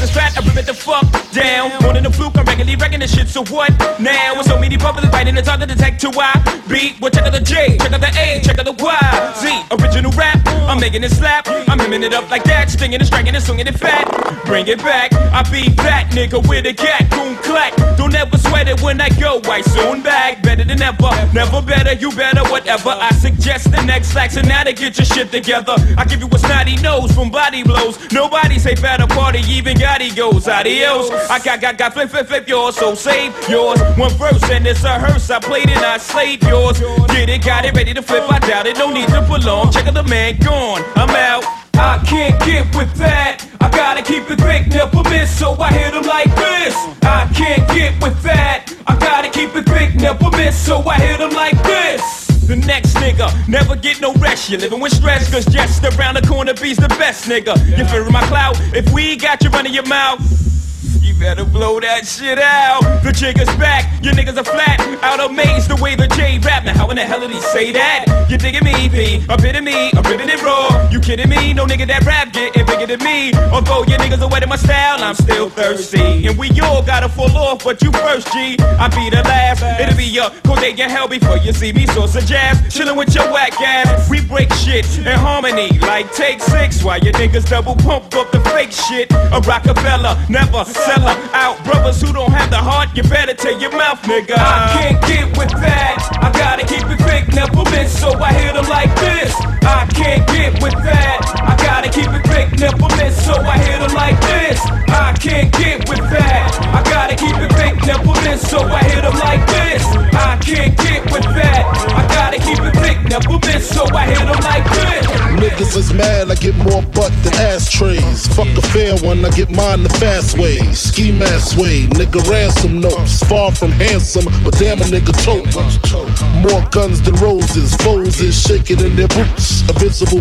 niggas fat, I rip it the fuck down. More than a fluke, I'm regularly wrecking this shit, so what now? With so many brothers fighting, it's hard to detect who I beat. Well, check out the J, check out the A, check out the Y. Z, original rap, I'm making it slap. I'm hemming it up like that, stinging and striking and swinging it fat. Bring it back, I be that nigga with a cat, boom clack. Don't ever sweat it when I go, I soon back. Better than ever, never better, you better, whatever. I suggest the next action now to get your shit together. I give you a snotty nose from body blows. Nobody say better party, even Gotti goes. Adios, I got flip yours, so save yours. One verse and it's a hearse, I played and I slayed yours. Get it, got it, ready to flip, I doubt it, no need to prolong. Check out the man gone, I'm out. I can't get with that, I gotta keep it big, never miss, so I hit him like this. I can't get with that, I gotta keep it big, never miss, so I hit him like this. The next nigga, never get no rest. You living with stress, cause just around the corner be's the best nigga. You fearing my clout? If we got you running your mouth, you better blow that shit out. The trigger's back, your niggas are flat. Out amazed the way the J rap. Now how in the hell did he say that? You digging me, P? A bit of me, I'm ripping it raw. You kidding me? No nigga that rap getting bigger than me. Although your niggas are wetting my style, I'm still thirsty. And we all gotta fall off, but you first, G. I be the last. It'll be your cold day in hell before you see me. Source of jazz, chillin' with your whack ass. We break shit in harmony, like Take 6. While your niggas double pump up the fake shit. A Rockefeller, never sell out. Brothers who don't have the heart, you better take your mouth, nigga. I can't get with that, I gotta keep it big, never miss, so I hit them like this. I can't get with that, I gotta keep it big, never miss, so I hit them like this. I can't get with that, I gotta keep it big, never miss, so I hit them like this. I can't get with that, I gotta keep it big, never miss, so I hit them like this. Niggas is mad, I get more butt than ashtrays. Fuck a fair one, I get mine the fast way. Ski mask way, nigga ransom notes. Far from handsome, but damn a nigga tote. More guns than roses, foes is shaking in their boots. A visible